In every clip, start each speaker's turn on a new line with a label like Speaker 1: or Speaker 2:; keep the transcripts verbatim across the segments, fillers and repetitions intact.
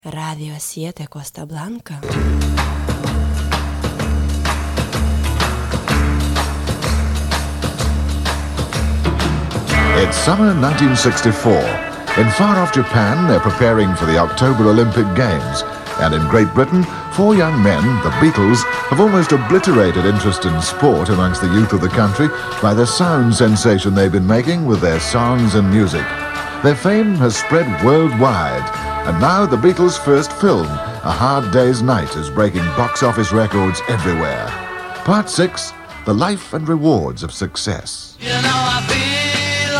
Speaker 1: Radio siete Costa Blanca.
Speaker 2: It's summer nineteen sixty-four. In far-off Japan, they're preparing for the October Olympic Games. And in Great Britain, four young men, the Beatles, have almost obliterated interest in sport amongst the youth of the country by the sound sensation they've been making with their songs and music. Their fame has spread worldwide, and now the Beatles' first film, A Hard Day's Night, is breaking box office records everywhere. Part six, The Life and Rewards of Success.
Speaker 3: You know I feel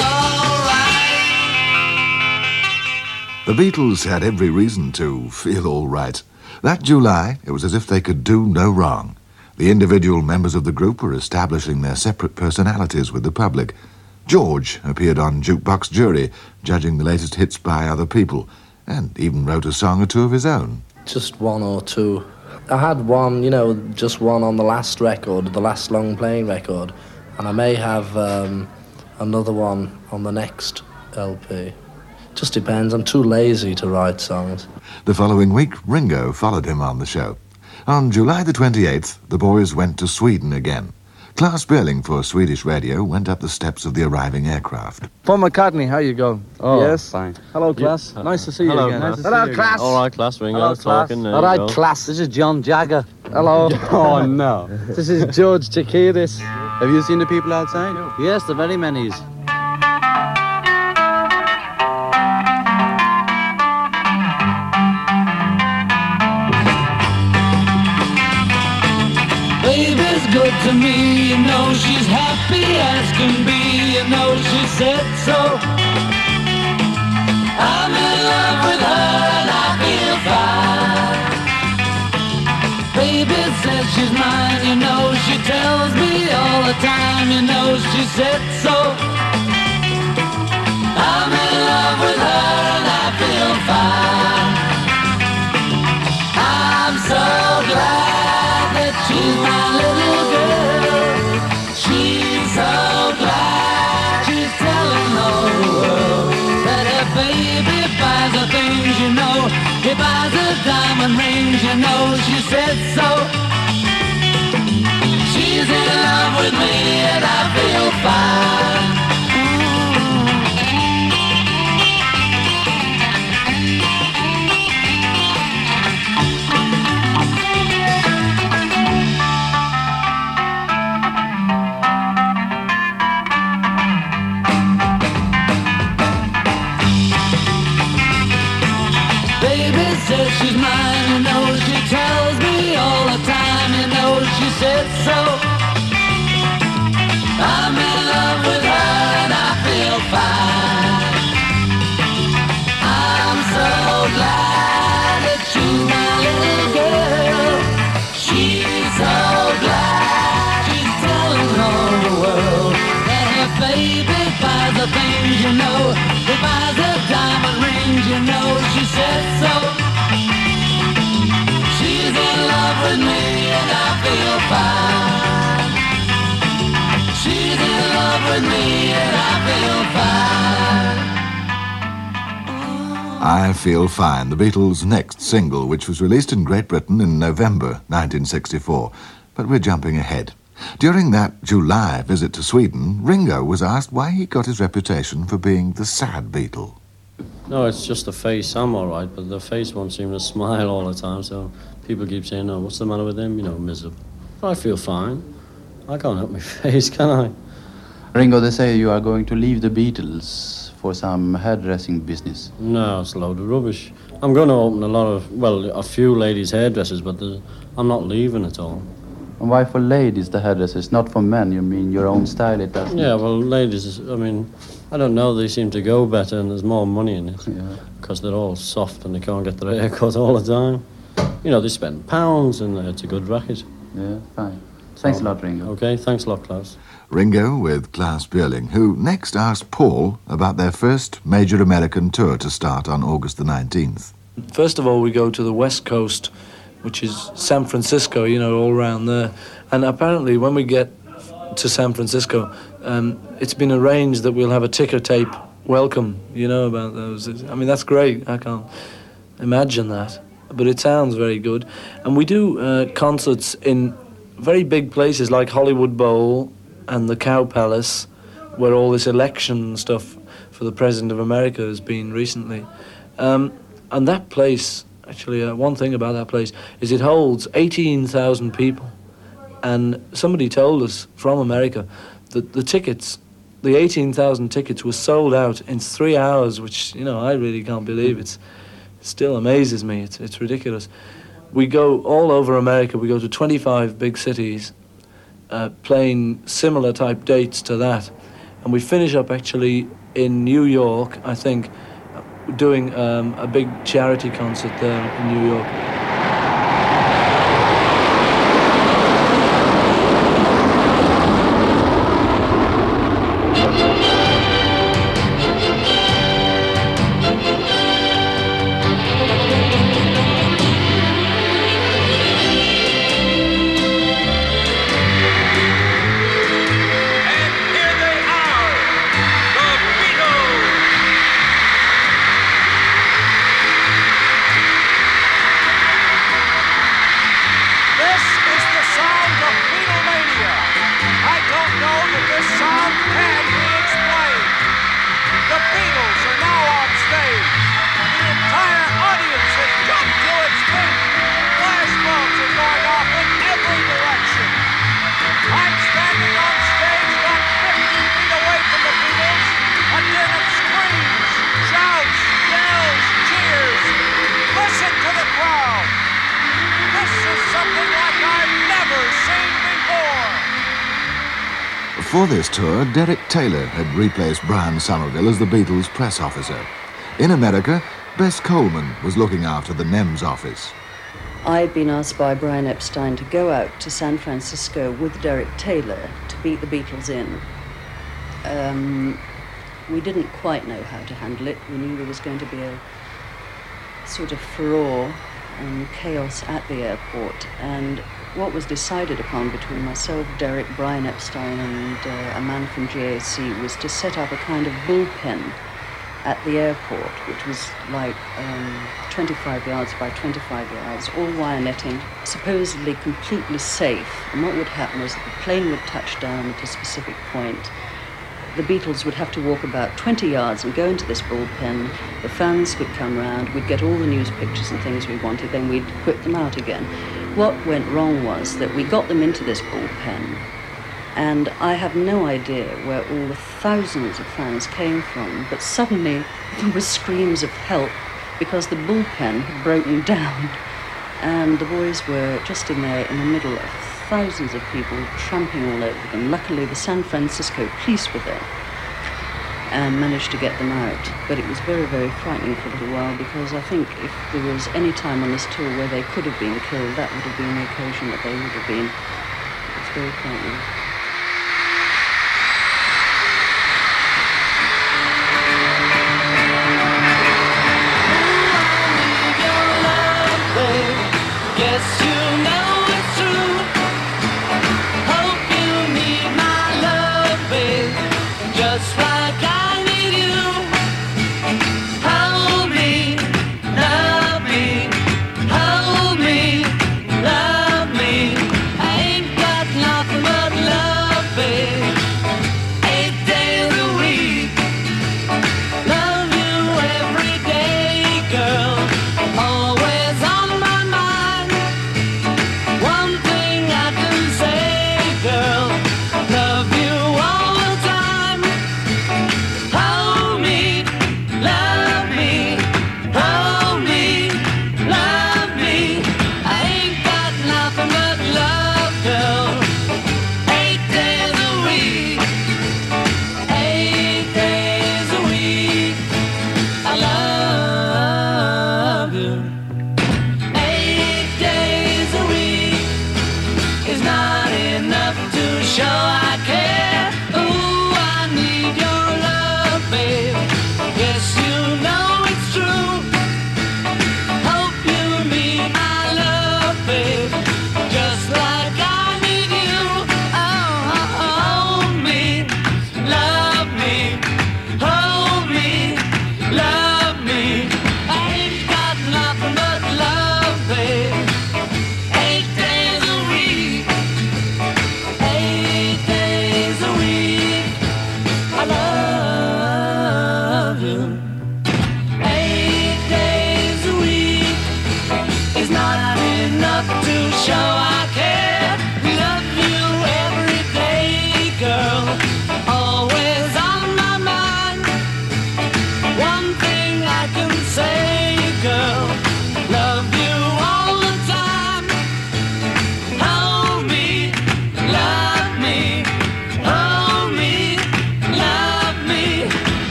Speaker 3: all right.
Speaker 2: The Beatles had every reason to feel all right. That July, it was as if they could do no wrong. The individual members of the group were establishing their separate personalities with the public. George appeared on Jukebox Jury, judging the latest hits by other people, and even wrote a song or two of his own.
Speaker 4: Just one or two. I had one, you know, just one on the last record, the last long-playing record, and I may have um, another one on the next L P. Just depends. I'm too lazy to write songs.
Speaker 2: The following week, Ringo followed him on the show. On July the twenty-eighth, the boys went to Sweden again. Claes Berling for Swedish radio went up the steps of the arriving aircraft.
Speaker 5: Paul McCartney, how you go?
Speaker 6: Oh,
Speaker 5: yes.
Speaker 6: Fine.
Speaker 5: Hello, Claes.
Speaker 6: Yeah.
Speaker 5: Nice to see you
Speaker 6: Hello,
Speaker 5: again.
Speaker 6: Claes.
Speaker 5: Nice to
Speaker 4: Hello,
Speaker 5: see you
Speaker 4: Claes.
Speaker 5: again.
Speaker 6: All right, Class, Ringo,
Speaker 5: Hello, Claes.
Speaker 6: talking.
Speaker 5: All right,
Speaker 6: Class.
Speaker 5: Claes.
Speaker 6: This is John Jagger.
Speaker 5: Hello.
Speaker 6: Oh, no.
Speaker 5: This is George Takidis.
Speaker 6: Have you seen the people outside? Yes, the very many's.
Speaker 3: Baby's good to me, you know she's happy as can be, you know she said so. I'm in love with her and I feel fine. Baby says she's mine, you know she tells me all the time, you know she said so. I'm in love with her and I feel fine. I'm so glad that she's my little girl. She's so glad she's telling the whole world that her baby buys her things, you know. He buys her diamond rings, you know. She said so. She's in love with me and I feel fine. Baby says she's mine, you know, she tells me all the time, you know, she said so. I'm in love with her and I feel fine. I'm so glad that she's my little girl. She's so glad she's telling the whole world that her baby buys the things, you know. He buys her diamond rings, you know, she said so. She's in love with me and I feel fine. She's in love with me and I feel fine.
Speaker 2: I Feel Fine, the Beatles' next single, which was released in Great Britain in November nineteen sixty-four. But we're jumping ahead. During that July visit to Sweden, Ringo was asked why he got his reputation for being the sad Beatle.
Speaker 6: No, it's just the face. I'm all right, but the face won't seem to smile all the time, so people keep saying, oh, what's the matter with him? You know, miserable. But I feel fine. I can't help my face, can I?
Speaker 7: Ringo, they say you are going to leave the Beatles for some hairdressing business.
Speaker 6: No, it's a load of rubbish. I'm going to open a lot of, well, a few ladies' hairdressers, but the, I'm not leaving at all.
Speaker 7: And why for ladies, the hairdressers? Not for men, you mean your own style, it doesn't?
Speaker 6: Yeah, well, ladies, I mean, I don't know, they seem to go better and there's more money in it.
Speaker 7: Yeah.
Speaker 6: Because they're all soft and they can't get their hair cut all the time. You know, they spend pounds and it's a good racket.
Speaker 7: Yeah, fine. Thanks a lot, Ringo.
Speaker 6: Okay, thanks a lot, Klaus.
Speaker 2: Ringo with Claes Berling, who next asked Paul about their first major American tour to start on August the nineteenth.
Speaker 4: First of all, we go to the West Coast, which is San Francisco, you know, all around there. And apparently when we get to San Francisco, um, it's been arranged that we'll have a ticker tape welcome, you know, about those. I mean, that's great. I can't... imagine that, but it sounds very good. And we do uh, concerts in very big places like Hollywood Bowl and the Cow Palace, where all this election stuff for the President of America has been recently. Um, and that place, actually, uh, one thing about that place is it holds eighteen thousand people. And somebody told us from America that the tickets, the eighteen thousand tickets were sold out in three hours, which, you know, I really can't believe. It's, it still amazes me. It's, it's ridiculous. We go all over America. We go to twenty-five big cities, uh, playing similar type dates to that. And we finish up actually in New York, I think, doing um, a big charity concert there in New York.
Speaker 2: For this tour, Derek Taylor had replaced Brian Somerville as the Beatles' press officer. In America, Bess Coleman was looking after the N E M S office.
Speaker 8: I'd been asked by Brian Epstein to go out to San Francisco with Derek Taylor to beat the Beatles in. Um, we didn't quite know how to handle it. We knew there was going to be a sort of furore and chaos at the airport, and what was decided upon between myself, Derek, Brian Epstein, and uh, a man from G A C was to set up a kind of bullpen at the airport, which was like um, twenty-five yards by twenty-five yards, all wire netting, supposedly completely safe. And what would happen was that the plane would touch down at a specific point. The Beatles would have to walk about twenty yards and go into this bullpen. The fans would come round, we'd get all the news pictures and things we wanted, then we'd put them out again. What went wrong was that we got them into this bullpen, and I have no idea where all the thousands of fans came from, but suddenly there were screams of help because the bullpen had broken down, and the boys were just in there in the middle of thousands of people tramping all over them. Luckily, the San Francisco police were there and managed to get them out. But it was very, very frightening for a little while, because I think if there was any time on this tour where they could have been killed, that would have been the occasion that they would have been. It was very frightening.
Speaker 3: Love me, I ain't got nothing but love.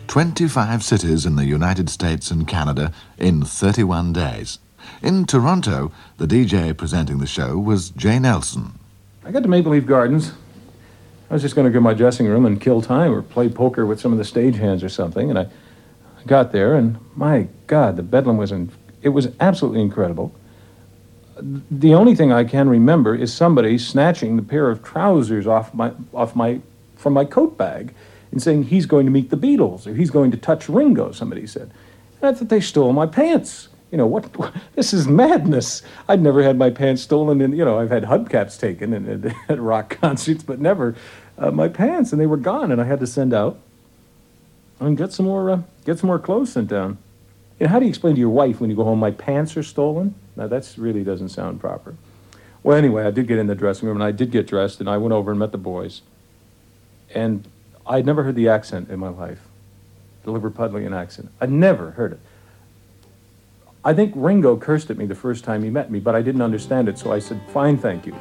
Speaker 2: twenty-five cities in the United States and Canada in thirty-one days. In Toronto, the D J presenting the show was Jay Nelson.
Speaker 9: I got to Maple Leaf Gardens. I was just going to go to my dressing room and kill time or play poker with some of the stagehands or something, and I got there, and my God, the bedlam was in, it was absolutely incredible. The only thing I can remember is somebody snatching the pair of trousers off my off my from my coat bag and saying he's going to meet the Beatles or he's going to touch Ringo, somebody said. And I thought they stole my pants. You know, what, what this is madness. I'd never had my pants stolen, and you know, I've had hubcaps taken in, in, at rock concerts, but never uh, my pants, and they were gone, and I had to send out and get some more uh, get some more clothes sent down. You know, how do you explain to your wife when you go home, my pants are stolen? Now, that really doesn't sound proper. Well, anyway, I did get in the dressing room, and I did get dressed, and I went over and met the boys. And I'd never heard the accent in my life, the Liverpudlian accent. I'd never heard it. I think Ringo cursed at me the first time he met me, but I didn't understand it, so I said, fine, thank you.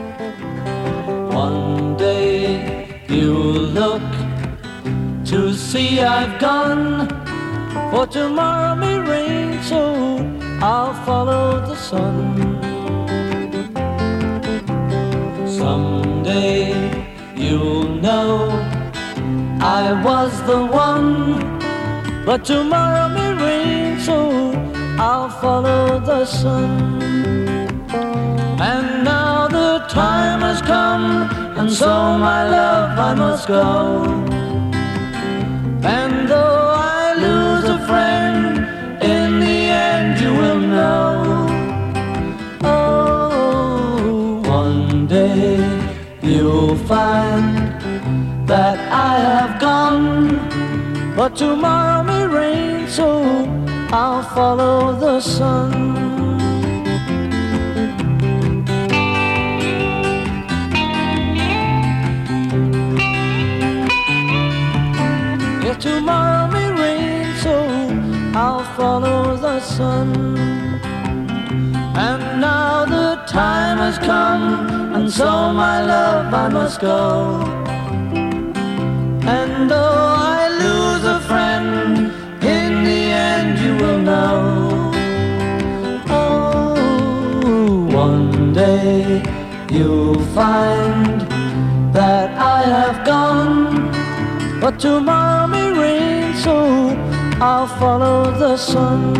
Speaker 3: One day you'll look to see I've gone, for tomorrow may rain, so I'll follow the sun. Someday you'll know I was the one, but tomorrow may rain, so I'll follow the sun. And now the time has come, and so my love I must go. And though I lose a friend, in the end you will know. Oh, one day you'll find that I have gone, but tomorrow may rain, so I'll follow the sun. Yeah, tomorrow may rain, so I'll follow the sun. And now the time has come, and so my love I must go. And though I lose a friend, in the end you will know. Oh, one day you'll find that I have gone, but tomorrow may rain, so I'll follow the sun.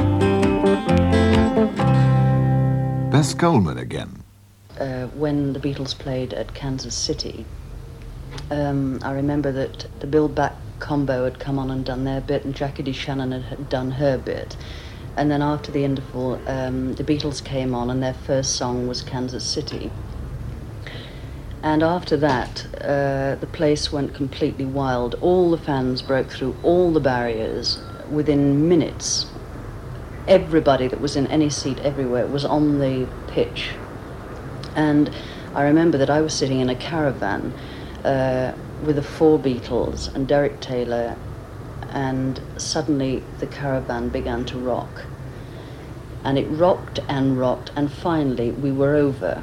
Speaker 2: Bess Coleman again.
Speaker 8: Uh, when the Beatles played at Kansas City, um, I remember that the Bill Back combo had come on and done their bit, and Jackie DeShannon had, had done her bit. And then after the interval, um, the Beatles came on, and their first song was Kansas City. And after that, uh, the place went completely wild. All the fans broke through all the barriers within minutes. Everybody that was in any seat everywhere was on the pitch. And I remember that I was sitting in a caravan uh, with the four Beatles and Derek Taylor, and suddenly the caravan began to rock. And it rocked and rocked, and finally we were over.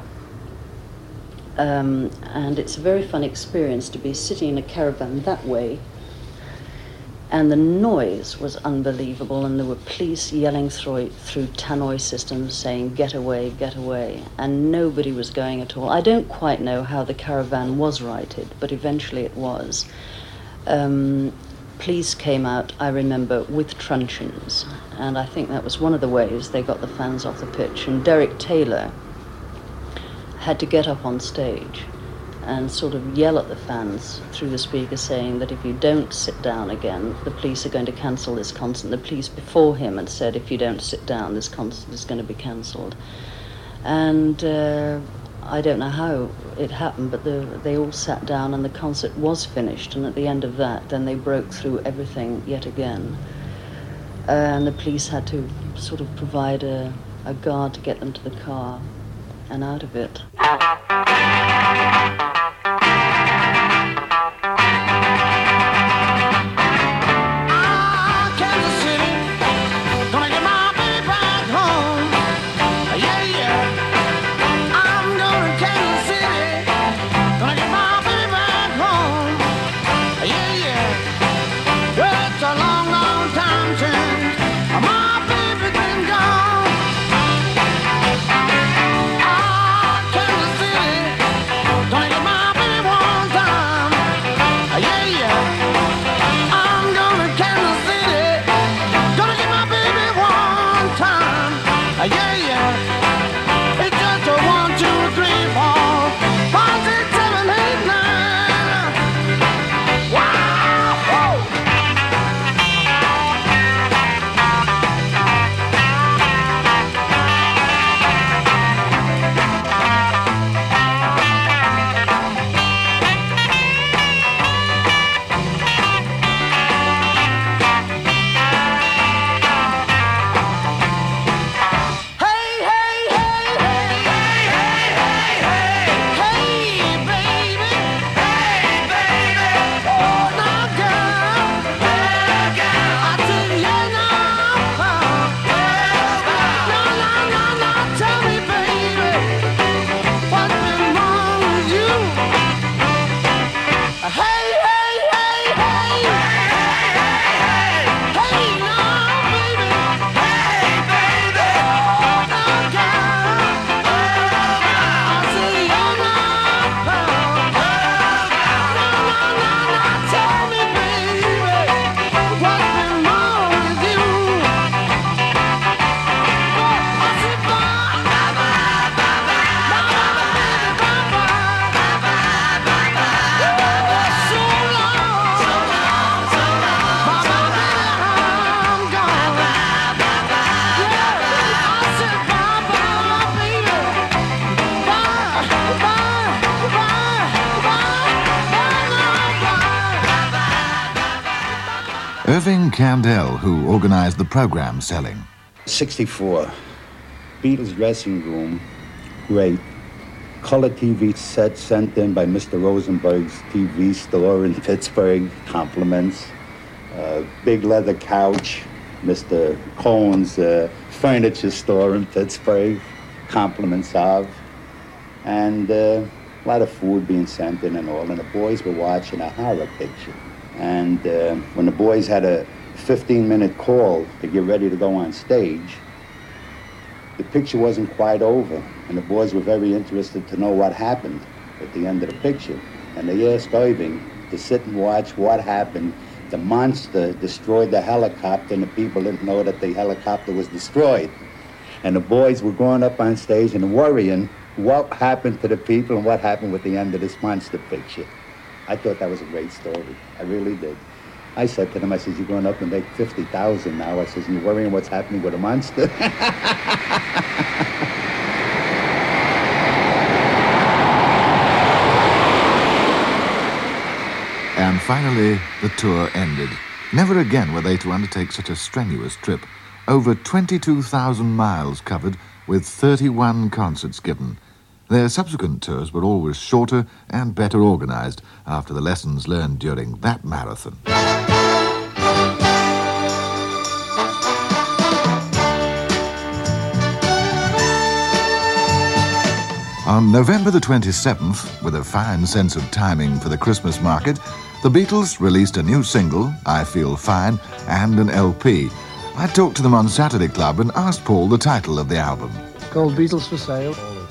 Speaker 8: Um, and it's a very fun experience to be sitting in a caravan that way, and the noise was unbelievable, and there were police yelling through, through tannoy systems saying, get away, get away, and nobody was going at all. I don't quite know how the caravan was righted, but eventually it was. Um, police came out, I remember, with truncheons, and I think that was one of the ways they got the fans off the pitch. And Derek Taylor had to get up on stage and sort of yell at the fans through the speaker, saying that if you don't sit down again, the police are going to cancel this concert. The police before him had said, if you don't sit down, this concert is going to be cancelled. And uh, I don't know how it happened, but the, they all sat down and the concert was finished. And at the end of that, then they broke through everything yet again. Uh, and the police had to sort of provide a, a guard to get them to the car and out of it.
Speaker 3: Well,
Speaker 2: Irving Candell, who organised the programme selling.
Speaker 10: sixty-four. Beatles dressing room, great. Color T V set sent in by Mister Rosenberg's T V store in Pittsburgh, compliments. Uh, big leather couch, Mister Cohen's uh, furniture store in Pittsburgh, compliments of. And uh, a lot of food being sent in and all, and the boys were watching a horror picture. And uh, when the boys had a fifteen minute call to get ready to go on stage, the picture wasn't quite over, and the boys were very interested to know what happened at the end of the picture. And they asked Irving to sit and watch what happened. The monster destroyed the helicopter, and the people didn't know that the helicopter was destroyed. And the boys were going up on stage and worrying what happened to the people and what happened with the end of this monster picture. I thought that was a great story. I really did. I said to them, I said, you're going up and make fifty thousand now. I said, and you're worrying what's happening with a monster?
Speaker 2: And finally, the tour ended. Never again were they to undertake such a strenuous trip. Over twenty-two thousand miles covered with thirty-one concerts given. Their subsequent tours were always shorter and better organised after the lessons learned during that marathon. On November the twenty-seventh, with a fine sense of timing for the Christmas market, the Beatles released a new single, I Feel Fine, and an L P. I talked to them on Saturday Club and asked Paul the title of the album.
Speaker 5: Called Beatles for Sale.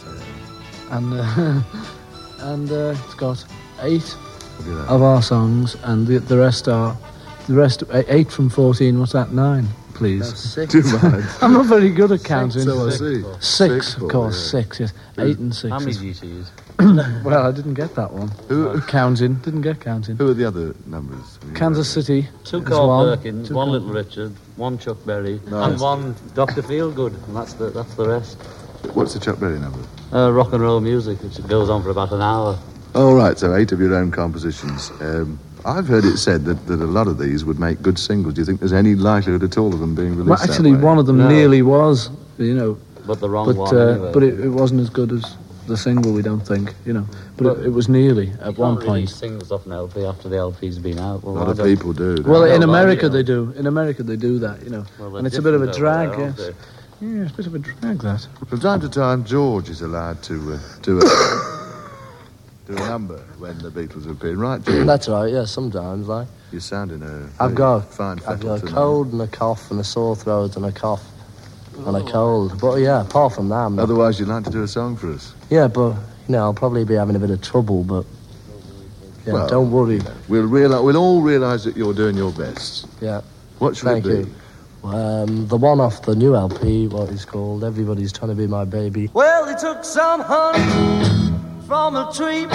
Speaker 5: And uh, and uh, it's got eight of our songs, and the, the rest are the rest eight from fourteen. What's that? Nine, please.
Speaker 7: That's six.
Speaker 2: Do you mind?
Speaker 5: I'm not very good at counting.
Speaker 2: So I see.
Speaker 5: Six,
Speaker 2: Six,
Speaker 5: of
Speaker 2: Paul,
Speaker 5: course,
Speaker 2: yeah.
Speaker 5: six. Yes, eight and six.
Speaker 7: How many
Speaker 5: is-
Speaker 7: G Cs?
Speaker 5: Well, I didn't get that one.
Speaker 2: Who-
Speaker 5: Counting, didn't get counting.
Speaker 2: Who are the other numbers?
Speaker 5: Kansas City.
Speaker 7: Two
Speaker 5: is
Speaker 7: Carl
Speaker 5: one.
Speaker 7: Perkins,
Speaker 5: Two
Speaker 7: one
Speaker 5: Carl-
Speaker 7: Little Richard, one Chuck Berry,
Speaker 2: Nice.
Speaker 7: and one Doctor Feelgood, and that's the that's the rest.
Speaker 2: What's the Chuck Berry number?
Speaker 7: Uh, rock and roll music, which goes on for about an hour.
Speaker 2: Oh, right, so eight of your own compositions. Um, I've heard it said that, that a lot of these would make good singles. Do you think there's any likelihood at all of them being released
Speaker 5: Well, actually,
Speaker 2: that way?
Speaker 5: one of them
Speaker 7: No.
Speaker 5: nearly was, you know,
Speaker 7: But the wrong
Speaker 5: but
Speaker 7: one.
Speaker 5: uh,
Speaker 7: anyway.
Speaker 5: but it, it wasn't as good as the single. We don't think, you know, but it, it was nearly
Speaker 7: You
Speaker 5: at one
Speaker 7: can't release
Speaker 5: point.
Speaker 7: singles off an L P after the L P's been out. Well,
Speaker 2: A lot
Speaker 7: why
Speaker 2: of
Speaker 7: don't-
Speaker 2: people do.
Speaker 5: Well,
Speaker 7: I
Speaker 5: in
Speaker 7: don't
Speaker 5: America
Speaker 7: mind,
Speaker 5: they
Speaker 7: you
Speaker 5: do. In America they do that, you know,
Speaker 7: Well, they're
Speaker 5: and it's a bit of a
Speaker 7: different
Speaker 5: drag,
Speaker 7: over there, aren't
Speaker 5: yes.
Speaker 7: they?
Speaker 5: Yeah, it's a bit of a drag, that.
Speaker 2: From time to time, George is allowed to uh, do a do a number when the Beatles appear. Right, George?
Speaker 4: That's right, yeah, sometimes, like.
Speaker 2: You're sounding a
Speaker 4: I've got,
Speaker 2: fine
Speaker 4: I've got a
Speaker 2: tonight.
Speaker 4: cold and a cough and a sore throat and a cough and a cold. But yeah, apart from that, I'm not-
Speaker 2: Otherwise, you'd like to do a song for us.
Speaker 4: yeah, but, you know, I'll probably be having a bit of trouble, but, yeah,
Speaker 2: Well,
Speaker 4: don't worry.
Speaker 2: We'll realize, we'll all realise that you're doing your best.
Speaker 4: Yeah,
Speaker 2: What should
Speaker 4: thank
Speaker 2: it be?
Speaker 4: you. Um, the one off the new L P, what it's called, Everybody's Trying to Be My Baby.
Speaker 3: Well, they took some honey from a tree,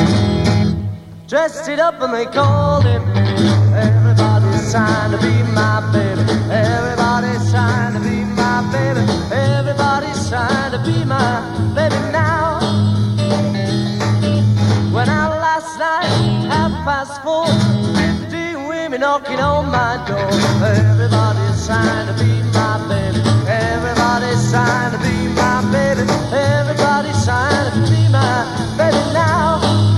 Speaker 3: dressed it up and they called him. Everybody's trying to be my baby. Everybody's trying to be my baby. Everybody's trying to be my baby now. Went out last night, half past four, fifty women knocking on my door. Everybody's trying to be my baby. Everybody's trying to be my baby. Everybody's trying to be my baby now.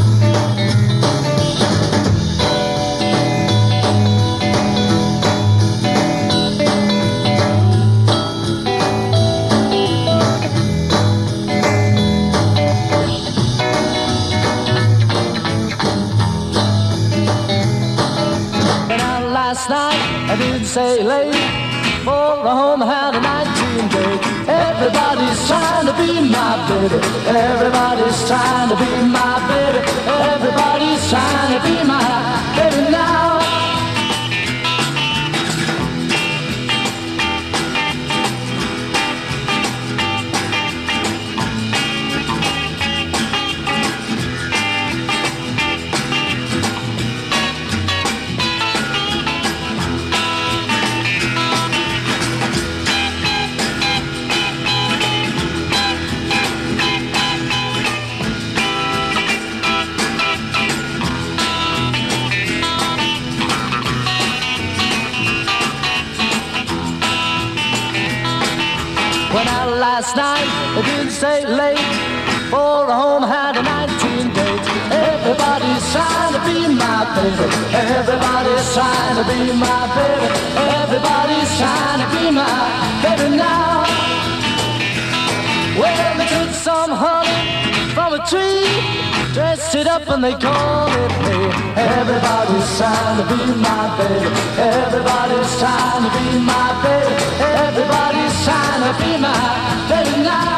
Speaker 3: Went out last night, I didn't say late. For the home I had a nineteen date. Everybody's trying to be my baby. Everybody's trying to be my baby. Everybody's trying to be my baby now. Went out last night, it didn't stay late. For home had a nineteen date. Everybody's trying to be my baby. Everybody's trying to be my baby. Everybody's trying to be my baby now. Well, they took some honey from a tree, dressed it up and they call it me. Everybody's trying to be my baby. Everybody's trying to be my baby. Everybody's trying to be my baby now.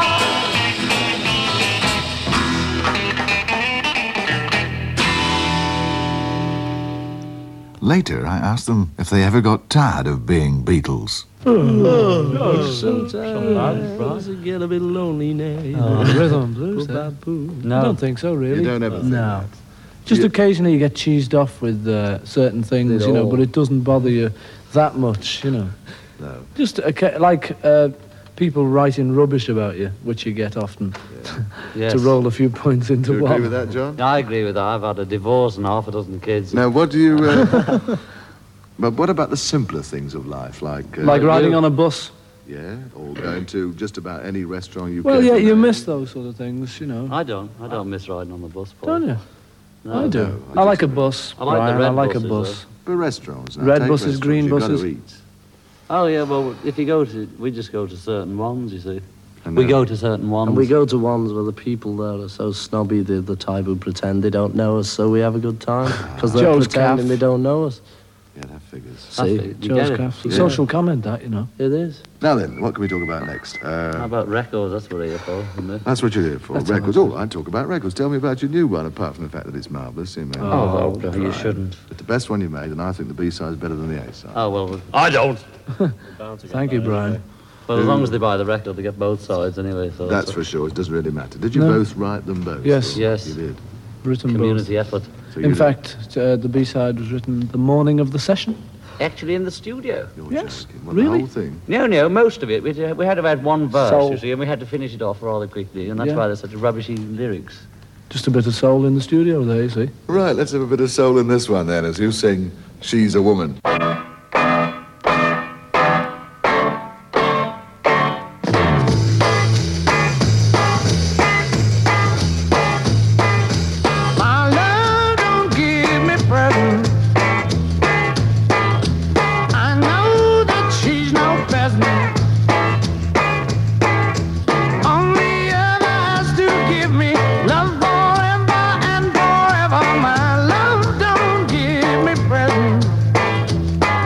Speaker 2: Later, I asked them if they ever got tired of being Beatles.
Speaker 5: Oh,
Speaker 11: oh,
Speaker 5: so
Speaker 11: tired. Does it get a bit lonely now?
Speaker 5: Oh, rhythm and blues. No, I don't think so, really.
Speaker 2: You don't ever think
Speaker 5: No.
Speaker 2: that?
Speaker 5: Just
Speaker 2: You-
Speaker 5: occasionally you get cheesed off with uh, certain things,
Speaker 4: They
Speaker 5: you know,
Speaker 4: all-
Speaker 5: but it doesn't bother you that much, you know.
Speaker 2: No.
Speaker 5: Just oca- like uh, people writing rubbish about you, which you get often,
Speaker 11: Yes.
Speaker 5: to roll a few points into
Speaker 2: Do you
Speaker 5: one.
Speaker 2: agree with that, John?
Speaker 11: I agree with that. I've had a divorce and half a dozen kids.
Speaker 2: Now, what do you... Uh, but what about the simpler things of life, like... Uh,
Speaker 5: Like riding
Speaker 11: you.
Speaker 5: on a bus.
Speaker 2: Yeah, or going to just about any restaurant you
Speaker 5: Well,
Speaker 2: can.
Speaker 5: yeah, you miss those sort of things, you know.
Speaker 11: I don't. I don't miss riding on the bus, Paul.
Speaker 5: Don't you?
Speaker 11: No.
Speaker 5: I do.
Speaker 2: no, I
Speaker 5: I, like a
Speaker 2: just-
Speaker 5: bus.
Speaker 11: I like the
Speaker 5: Brian,
Speaker 11: red
Speaker 5: I like
Speaker 11: buses,
Speaker 5: a bus.
Speaker 2: For restaurants. Now,
Speaker 5: Red
Speaker 2: take
Speaker 5: buses,
Speaker 2: restaurants,
Speaker 5: green
Speaker 2: you've got
Speaker 5: buses.
Speaker 2: to eat.
Speaker 11: Oh, yeah, well, if you go to... We just go to certain ones, you see.
Speaker 2: And
Speaker 11: We
Speaker 2: then-
Speaker 11: go to certain ones.
Speaker 4: And we go to ones where the people there are so snobby, they're the type who pretend they don't know us, so we have a good time. Because they're
Speaker 5: Joe's
Speaker 4: pretending
Speaker 5: calf.
Speaker 4: they don't know us.
Speaker 2: Yeah, that figures.
Speaker 4: See,
Speaker 11: You
Speaker 5: Joe's
Speaker 11: get it.
Speaker 5: calf.
Speaker 11: You get
Speaker 5: Social comment, that, you know.
Speaker 4: it is.
Speaker 2: Now then, what can we talk about next? Uh,
Speaker 11: How about records? That's what you're for, isn't it?
Speaker 2: That's what you're here for.
Speaker 5: That's
Speaker 2: records.
Speaker 5: all
Speaker 2: Oh, I talk about records. Tell me about your new one, apart from the fact that it's marvellous. You, know.
Speaker 11: Oh, well, you shouldn't.
Speaker 2: It's the best one you made, and I think the B-side is better than the A-side.
Speaker 11: Oh, well, I don't.
Speaker 5: Thank you, Brian.
Speaker 11: Well, as long as they buy the record, they get both sides anyway. So
Speaker 2: That's for sure. It doesn't really matter. Did you
Speaker 5: No.
Speaker 2: both write them both?
Speaker 5: Yes.
Speaker 2: Or
Speaker 11: Yes.
Speaker 2: You did.
Speaker 5: Written both.
Speaker 11: community effort.
Speaker 2: So you
Speaker 5: In
Speaker 2: did.
Speaker 5: fact, uh, the B-side was written the morning of the session.
Speaker 11: Actually, in the studio.
Speaker 2: You're
Speaker 5: Yes.
Speaker 2: joking. Well,
Speaker 5: Really?
Speaker 2: the whole thing.
Speaker 11: No, no, most of it. We, we had about one verse,
Speaker 5: So-
Speaker 11: you see, and we had to finish it off rather quickly, and that's
Speaker 5: Yeah.
Speaker 11: why there's such rubbishy lyrics.
Speaker 5: Just a bit of soul in the studio there, you see.
Speaker 2: Right, let's have a bit of soul in this one then, as you sing She's a Woman.
Speaker 3: My love don't give me presents. I know that she's no peasant. Only other has to give me love forever and forever. My love don't give me presents.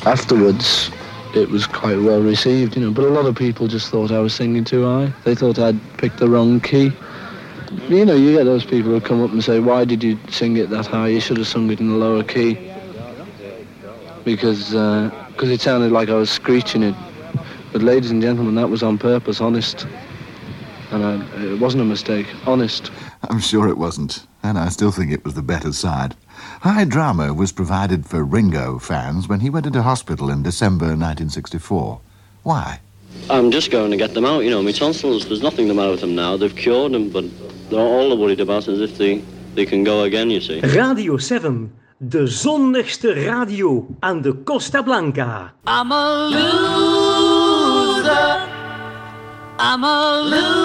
Speaker 5: afterwards, it was quite well received, you know, but a lot of people just thought I was singing too high. They thought I'd picked the wrong key. You know, you get those people who come up and say, why did you sing it that high? You should have sung it in a lower key. Because uh, cause it sounded like I was screeching it. But ladies and gentlemen, that was on purpose, honest. And I, it wasn't a mistake, honest.
Speaker 2: I'm sure it wasn't, and I still think it was the better side. High drama was provided for Ringo fans when he went into hospital in December nineteen sixty-four. Why?
Speaker 6: I'm just going to get them out, you know. My tonsils, there's nothing the matter with them now. They've cured them, but they're all they're worried about is if they, they can go again, you see.
Speaker 12: Radio zeven, de zonnigste radio aan de Costa Blanca.
Speaker 3: I'm a loser. I'm a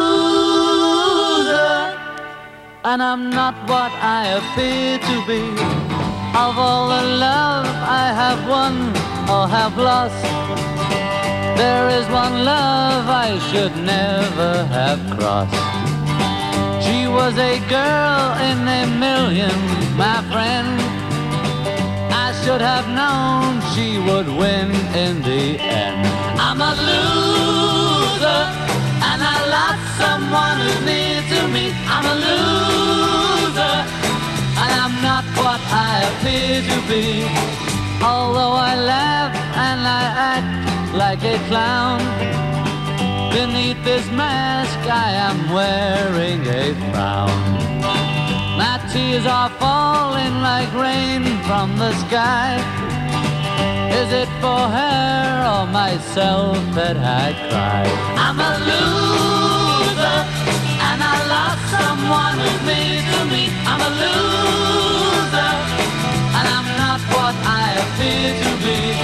Speaker 3: loser. And I'm not what I appear to be. Of all the love I have won or have lost, there is one love I should never have crossed. She was a girl in a million, my friend. I should have known she would win in the end. I'm a loser, and I lost someone who's near to me. I'm a loser, and I'm not what I appear to be. Although I laugh and I act like a clown, beneath this mask I am wearing a frown. My tears are falling like rain from the sky. Is it for her or myself that I cry? I'm a loser, and I lost someone who's near to me. I'm a loser, and I'm not what I appear to be.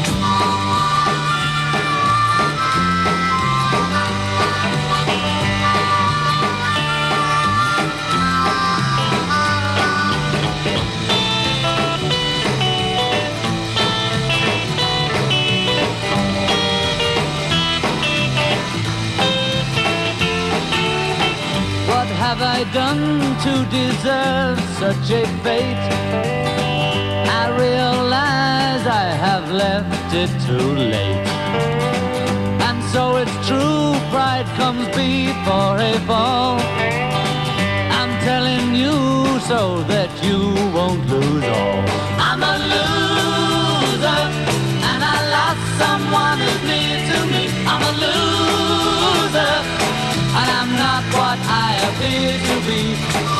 Speaker 3: What have I done to deserve such a fate? I realize I have left it too late. And so it's true, pride comes before a fall. I'm telling you so that you won't lose all. I'm a loser, and I lost someone who's near to me. I'm a loser, and I'm not what I appear to be.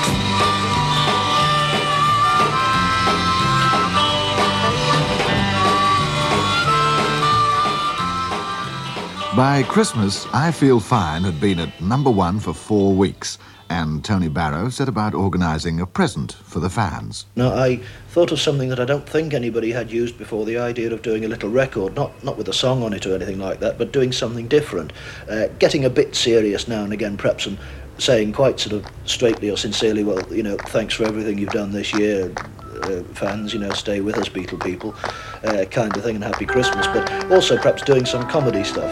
Speaker 2: By Christmas, I Feel Fine had been at number one for four weeks, and Tony Barrow set about organising a present for the fans.
Speaker 13: Now, I thought of something that I don't think anybody had used before, the idea of doing a little record, not not with a song on it or anything like that, but doing something different, uh, getting a bit serious now and again, perhaps, and saying quite sort of straightly or sincerely, well, you know, thanks for everything you've done this year, uh, fans, you know, stay with us, Beatle people, uh, kind of thing, and happy Christmas, but also perhaps doing some comedy stuff.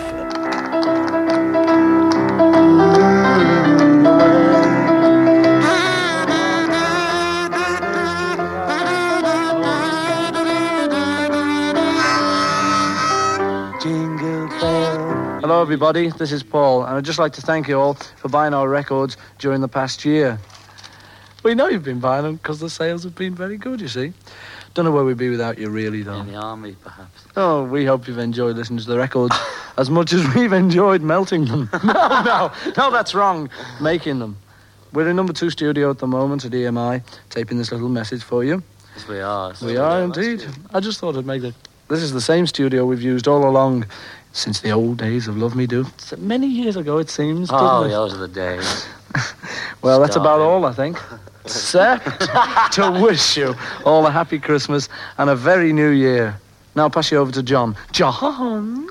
Speaker 5: Hello everybody, this is Paul, and I'd just like to thank you all for buying our records during the past year. We know you've been buying them because the sales have been very good, you see. Don't know where we'd be without you really, though.
Speaker 11: In the army, perhaps.
Speaker 5: Oh, we hope you've enjoyed listening to the records as much as we've enjoyed melting them. No, no, no, that's wrong. Making them. We're in number two studio at the moment at E M I, taping this little message for you.
Speaker 11: Yes, we are.
Speaker 5: We are indeed. I just thought I'd make it. This is the same studio we've used all along since the old days of Love Me Do. It's many years ago, it seems.
Speaker 11: Oh,
Speaker 5: it?
Speaker 11: those are the days.
Speaker 5: Well, that's
Speaker 11: Stop
Speaker 5: about
Speaker 11: it.
Speaker 5: all, I think. Set to wish you all a happy Christmas and a very new year. Now I'll pass you over to John. John?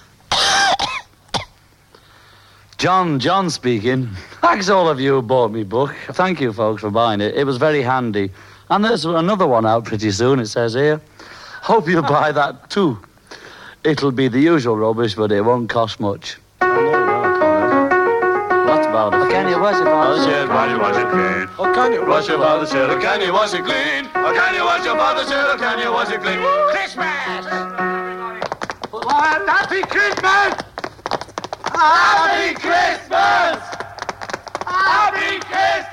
Speaker 11: John, John speaking. Thanks all of you who bought me book. Thank you, folks, for buying it. It was very handy. And there's another one out pretty soon, it says here. Hope you buy that too. It'll be the usual rubbish, but it won't cost much. What's about it?
Speaker 3: Can you wash your father's
Speaker 11: shirt while you wash it clean?
Speaker 3: Or can you
Speaker 11: Wash your father's shirt, or can you wash it clean? Or can you wash your father's shirt, or can you wash it clean? Christmas!
Speaker 3: Well, happy Christmas! Happy Christmas! Happy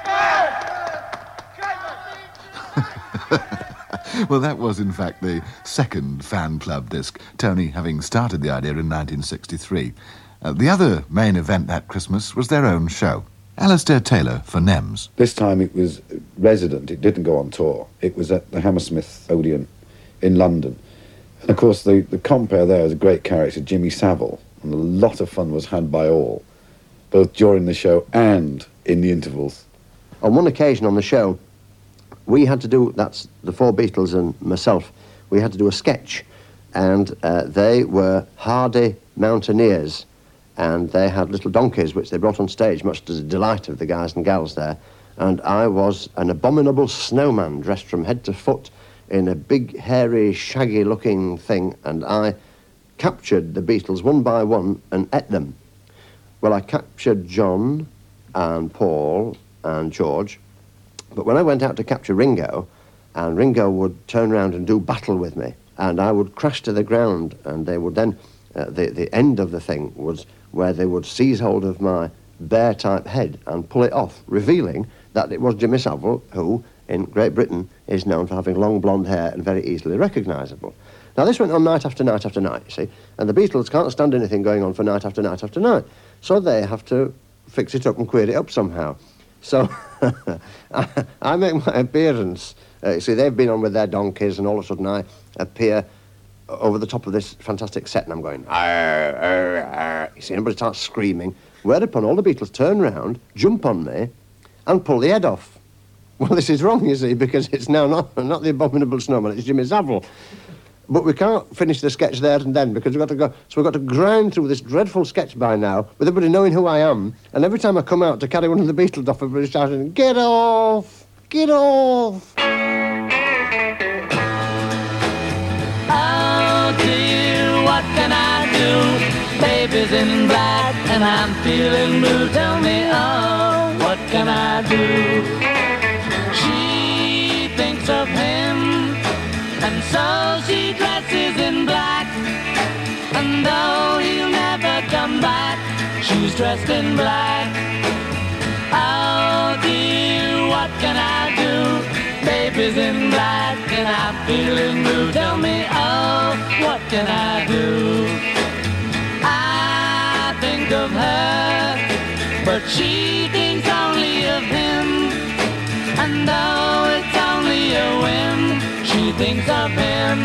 Speaker 3: Christmas!
Speaker 2: Well, that was, in fact, the second fan club disc, Tony having started the idea in nineteen sixty-three. Uh, the other main event that Christmas was their own show. Alastair Taylor for Nems.
Speaker 14: This time it was resident, it didn't go on tour. It was at the Hammersmith Odeon in London. And of course the, the compere there is a great character, Jimmy Savile, and a lot of fun was had by all, both during the show and in the intervals.
Speaker 15: On one occasion on the show, we had to do, that's the four Beatles and myself, we had to do a sketch, and uh, they were hardy mountaineers, and they had little donkeys which they brought on stage, much to the delight of the guys and gals there. And I was an abominable snowman dressed from head to foot in a big, hairy, shaggy-looking thing, and I captured the Beatles one by one and ate them. Well, I captured John and Paul and George, but when I went out to capture Ringo, and Ringo would turn around and do battle with me, and I would crash to the ground, and they would then, uh, the, the end of the thing was where they would seize hold of my bear-type head and pull it off, revealing that it was Jimmy Savile, who, in Great Britain, is known for having long blonde hair and very easily recognisable. Now, this went on night after night after night, you see, and the Beatles can't stand anything going on for night after night after night, so they have to fix it up and queer it up somehow. So, I, I make my appearance. Uh, you see, they've been on with their donkeys, and all of a sudden I appear over the top of this fantastic set, and I'm going, arr, arr, arr. You see, everybody starts screaming, whereupon all the Beatles turn round, jump on me, and pull the head off. Well, this is wrong, you see, because it's now not, not the abominable snowman, it's Jimmy Savile. But we can't finish the sketch there and then, because we've got to go, so we've got to grind through this dreadful sketch by now, with everybody knowing who I am, and every time I come out to carry one of the Beatles off, everybody's shouting, get off, get off.
Speaker 3: What can I do? Baby's in black and I'm feeling blue. Tell me, oh, what can I do? She thinks of him, and so she dresses in black. And though he'll never come back, she's dressed in black. Oh dear, what can I do? Baby's in black and I'm feeling blue. Tell me, oh, what can I do? I think of her, but she thinks only of him. And though it's only a whim, she thinks of him.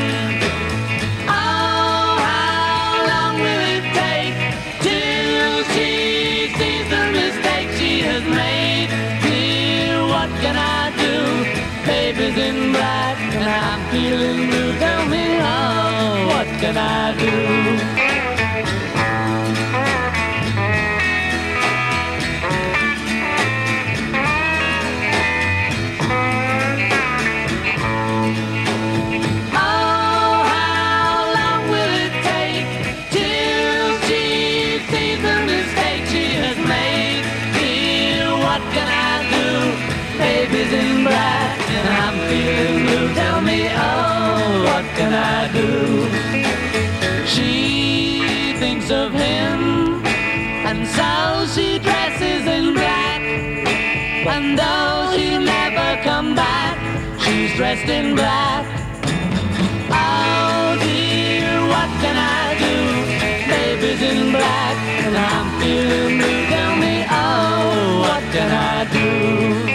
Speaker 3: Oh, how long will it take till she sees the mistake she has made? Dear, what can I do? Baby's in black and I'm feeling blue. Tell me, oh, what can I do? Oh, how long will it take till she sees the mistake she has made? Dear, what can I do? Baby's in black and I'm feeling blue. Tell me, oh, what can I do? She thinks of him, and so she dresses in black. And though she'll never come back, she's dressed in black. Oh dear, what can I do? Baby's in black and I'm feeling blue. Tell me, oh, what can I do?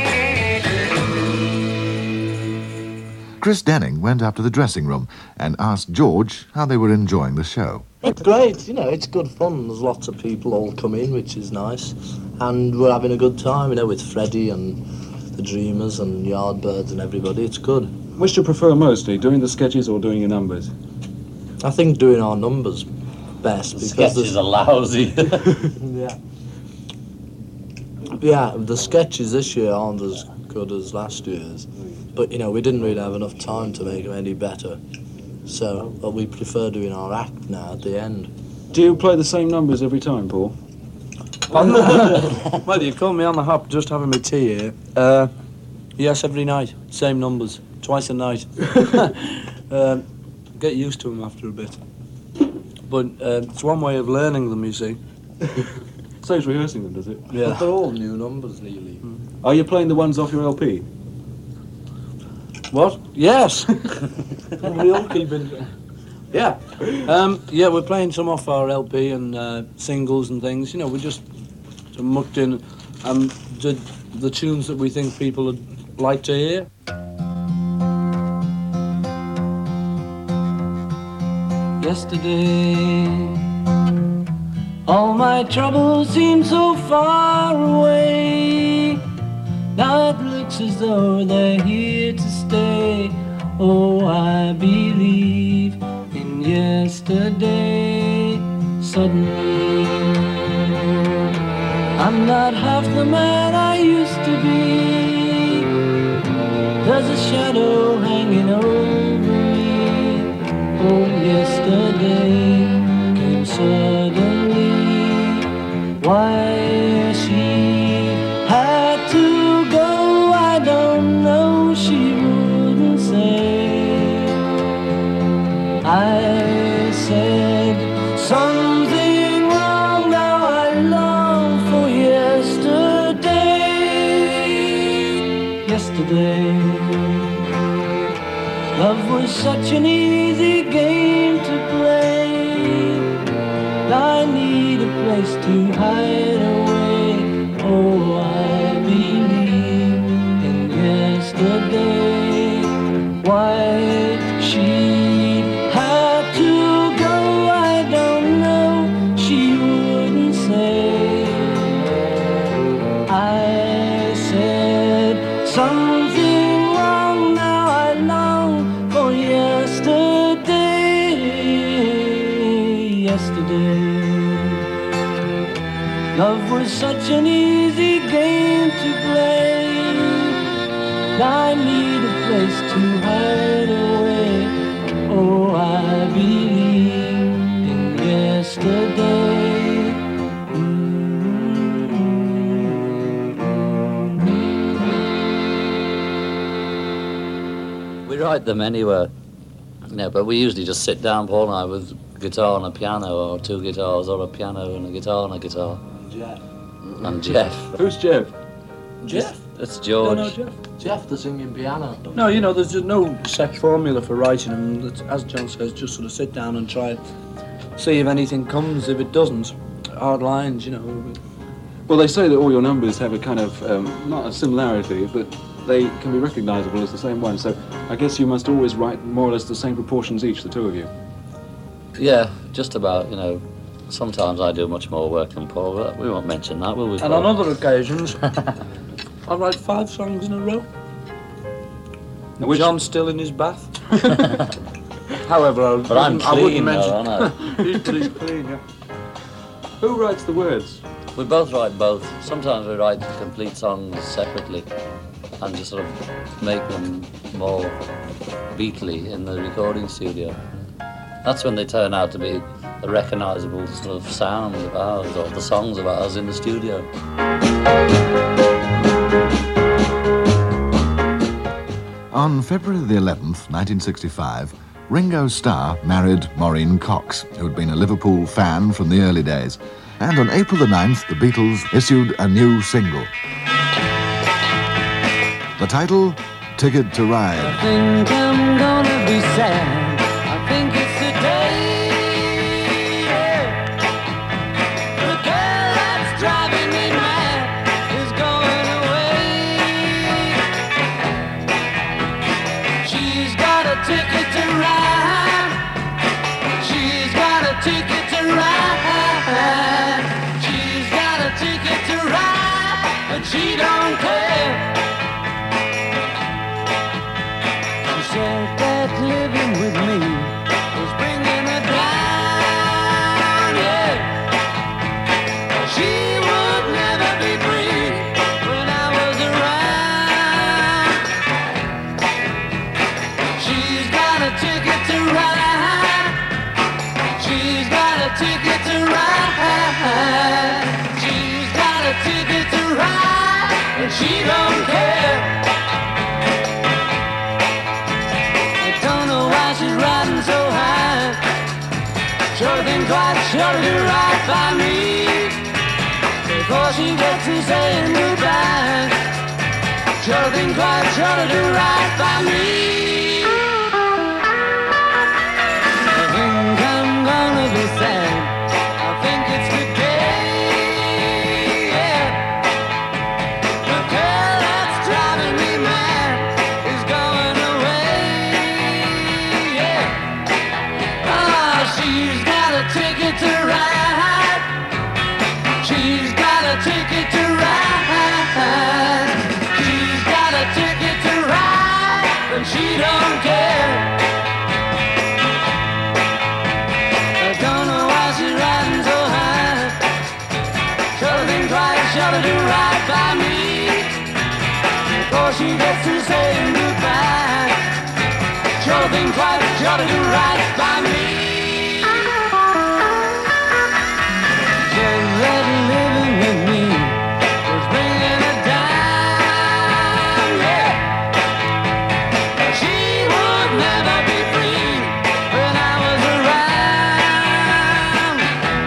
Speaker 2: Chris Denning went up to the dressing room and asked George how they were enjoying the show.
Speaker 4: It's great, you know, it's good fun. There's lots of people all come in, which is nice. And we're having a good time, you know, with Freddie and the Dreamers and Yardbirds and everybody. It's good.
Speaker 9: Which do you prefer mostly, doing the sketches or doing your numbers?
Speaker 4: I think doing our numbers best.
Speaker 6: The
Speaker 4: because
Speaker 6: sketches are lousy.
Speaker 4: Yeah. Yeah, the sketches this year aren't as good as last year's. But, you know, we didn't really have enough time to make them any better. So, but we prefer doing our act now at the end.
Speaker 9: Do you play the same numbers every time, Paul?
Speaker 5: Well, you call me on the hop just having my tea here. Uh, yes, every night. Same numbers. Twice a night. um, get used to them after a bit. but uh, it's one way of learning them, you see.
Speaker 16: Saves rehearsing them, does it?
Speaker 5: Yeah.
Speaker 4: But they're all new numbers, nearly.
Speaker 16: Mm. Are you playing the ones off your L P?
Speaker 5: What? Yes. We all keep in. Yeah. Um, yeah, we're playing some off our L P and uh, singles and things. You know, we just sort of mucked in and did the tunes that we think people would like to hear. Yesterday, all my troubles seem so far away. Now it looks as though they're here to stay. Oh, I believe in yesterday. Suddenly, I'm not half the man I used to be. There's a shadow hanging over me. Oh, yesterday came suddenly. Why she had to go, I don't know, she wouldn't say. I said something wrong, now I long for yesterday. Yesterday, love was such an easy game to play. I need a place to hide away. Oh, I believe in yesterday. Why she had to go, I don't know, she wouldn't say. I said something wrong, now I long for yesterday. Yesterday, love was such an easy game to play. I need a place to hide away. Oh, I believe in yesterday.
Speaker 11: We write them anywhere. Yeah, but we usually just sit down, Paul and I, with a guitar and a piano, or two guitars, or a piano and a guitar and a guitar.
Speaker 5: Jeff.
Speaker 11: And Jeff.
Speaker 16: Who's Jeff?
Speaker 5: Jeff?
Speaker 11: It's George.
Speaker 5: No, no, Jeff.
Speaker 4: Jeff, the singing piano.
Speaker 5: No, you know, there's just no set formula for writing them. It's, as John says, just sort of sit down and try, see if anything comes. If it doesn't, hard lines, you know.
Speaker 16: Well, they say that all your numbers have a kind of, um, not a similarity, but they can be recognisable as the same one. So I guess you must always write more or less the same proportions each, the two of you.
Speaker 11: Yeah, just about, you know. Sometimes I do much more work than Paul, but we won't mention that, will we,
Speaker 5: And
Speaker 11: Paul?
Speaker 5: on other occasions, I write five songs in a row.
Speaker 16: Now, which...
Speaker 5: John's still in his bath. However, I,
Speaker 11: But I'm
Speaker 5: wouldn't, I wouldn't
Speaker 11: clean,
Speaker 5: mention.
Speaker 11: though, aren't I?
Speaker 5: he's, but he's clean, yeah.
Speaker 16: Who writes the words?
Speaker 11: We both write both. Sometimes we write complete songs separately and just sort of make them more Beatley in the recording studio. That's when they turn out to be the recognisable sort of sound of ours, or the songs of ours in the studio.
Speaker 2: On February the eleventh, nineteen sixty-five, Ringo Starr married Maureen Cox, who'd been a Liverpool fan from the early days. And on April the ninth, the Beatles issued a new single. The title, Ticket to Ride.
Speaker 3: I think I'm gonna be sad. I think it's the day. The girl that's driving me mad is going away. She's got a ticket to ride. She's got a ticket to ride. She's got a ticket to ride, but she don't care. She said that living with me was bringing her down, yeah. She would never be free when I was around. She's got a ticket to ride. She's got a ticket to ride. She's got a ticket to ride, and she don't care. I don't know why she's riding so high. Sure think by me before she gets to saying goodbye. Sure think quite sure to do right by me. I think I'm gonna be sad. I think it's today, yeah. The girl that's driving me mad is going away, yeah. Oh, she's got a ticket to ride. She's got a ticket to ride. She's got a ticket to ride, but she don't care. I don't know why she's riding so high. Sure think twice, sure to do right by me before she gets to saying goodbye. Sure think twice, sure to do right by me. Just let living with me was bringing it down, yeah. She would never be free when I was around.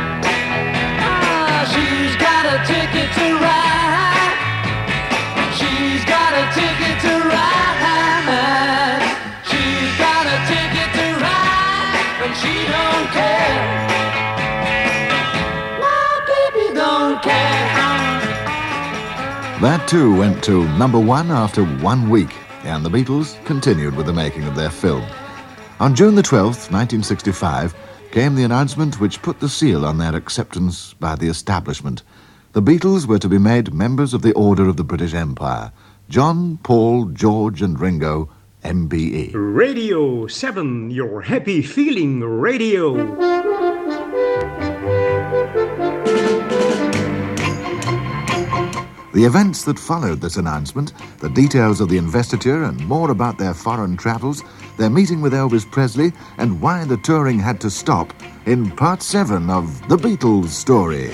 Speaker 3: Ah, she's got a ticket to ride. She's got a ticket to ride. She's got a ticket to ride, but she don't care.
Speaker 2: That too went to number one after one week, and the Beatles continued with the making of their film. On June the twelfth, nineteen sixty-five, came the announcement which put the seal on their acceptance by the establishment. The Beatles were to be made members of the Order of the British Empire. John, Paul, George and Ringo, M B E.
Speaker 12: Radio seven, your happy feeling radio.
Speaker 2: The events that followed this announcement, the details of the investiture and more about their foreign travels, their meeting with Elvis Presley and why the touring had to stop in part seven of The Beatles Story.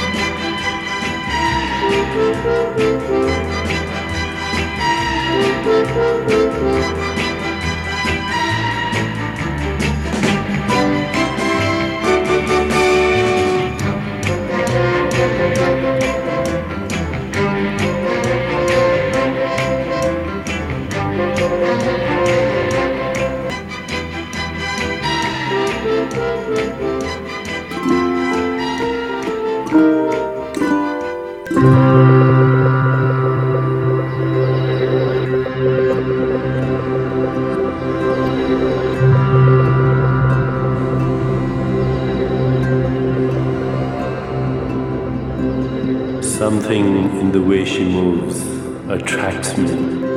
Speaker 17: Something in the way she moves attracts me,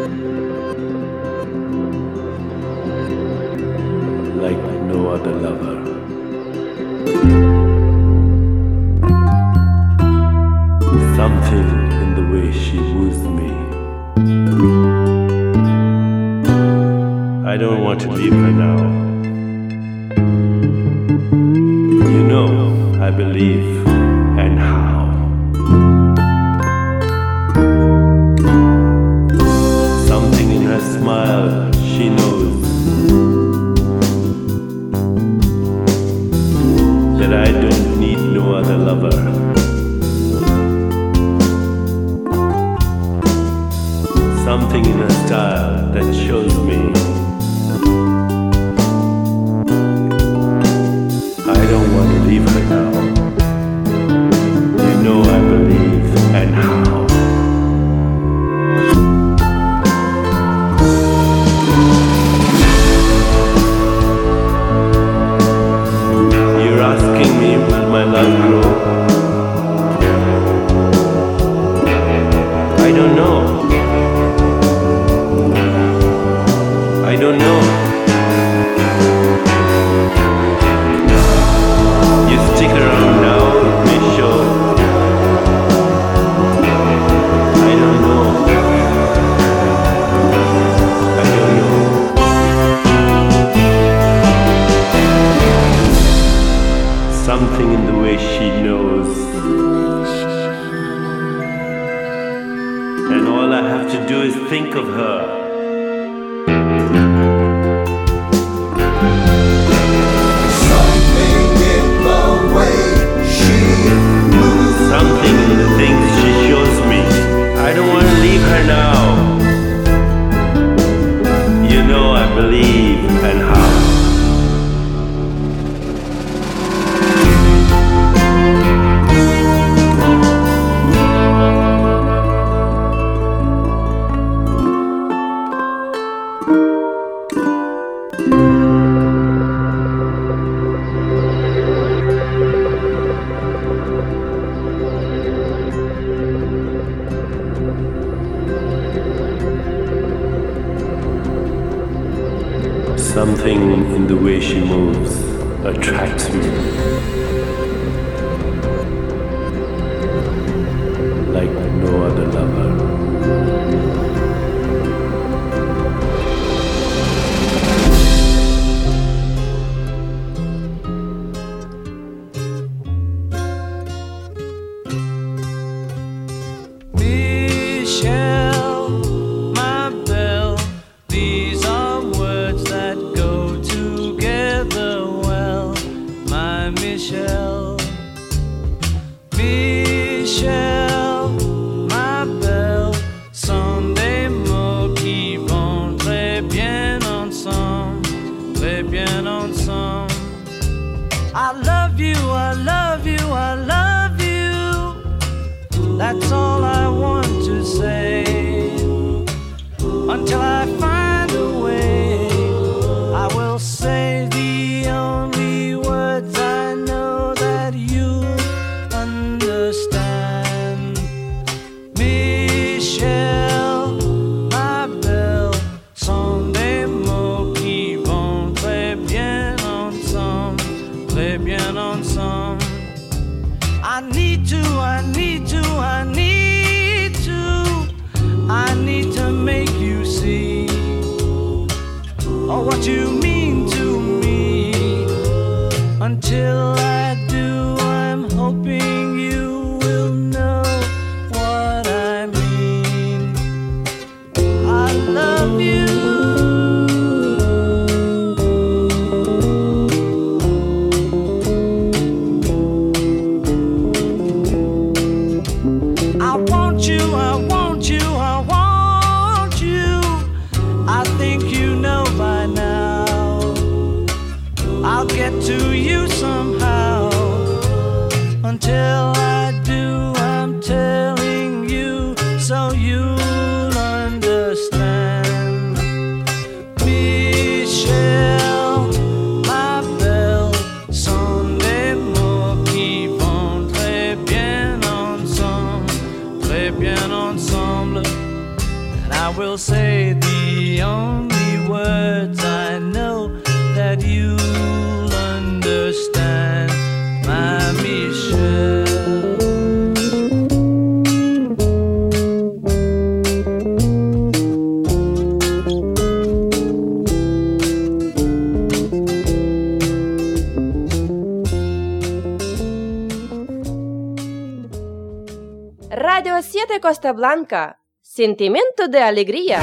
Speaker 17: like no other lover. Something in the way she woos me. I don't want to leave her now. You know, I believe, and how. Her smile, she knows that I don't need no other lover. Something in her style that shows me I don't want to leave her now. believe and how. Something in the way she moves attracts me, like no other lover.
Speaker 3: Michelle, my belle, these are words that go together well. My Michelle, Michelle, my belle, sont des mots qui vont très bien ensemble, très bien ensemble. I love you, I love you, I love you. That's all I want to say. Until I find a way, I will say the only words I know that you understand. Michelle, ma belle, sont des mots qui vont très bien ensemble, très bien ensemble. I need to, I need to, I need to, I need to make you see, oh, what you mean to me. Until I do, I'm hoping you will know what I mean. I love you. I want you, I want you, I want you. I think you know by now. I'll get to you somehow. Until I do, I'm telling you so you'll understand. Michelle, ma belle, sont des mots qui vont très bien ensemble, très bien ensemble. And I will say the only words I know that you'll understand, my Michelle.
Speaker 18: Radio siete Costa Blanca. Sentimiento de alegría.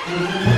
Speaker 3: Thank you.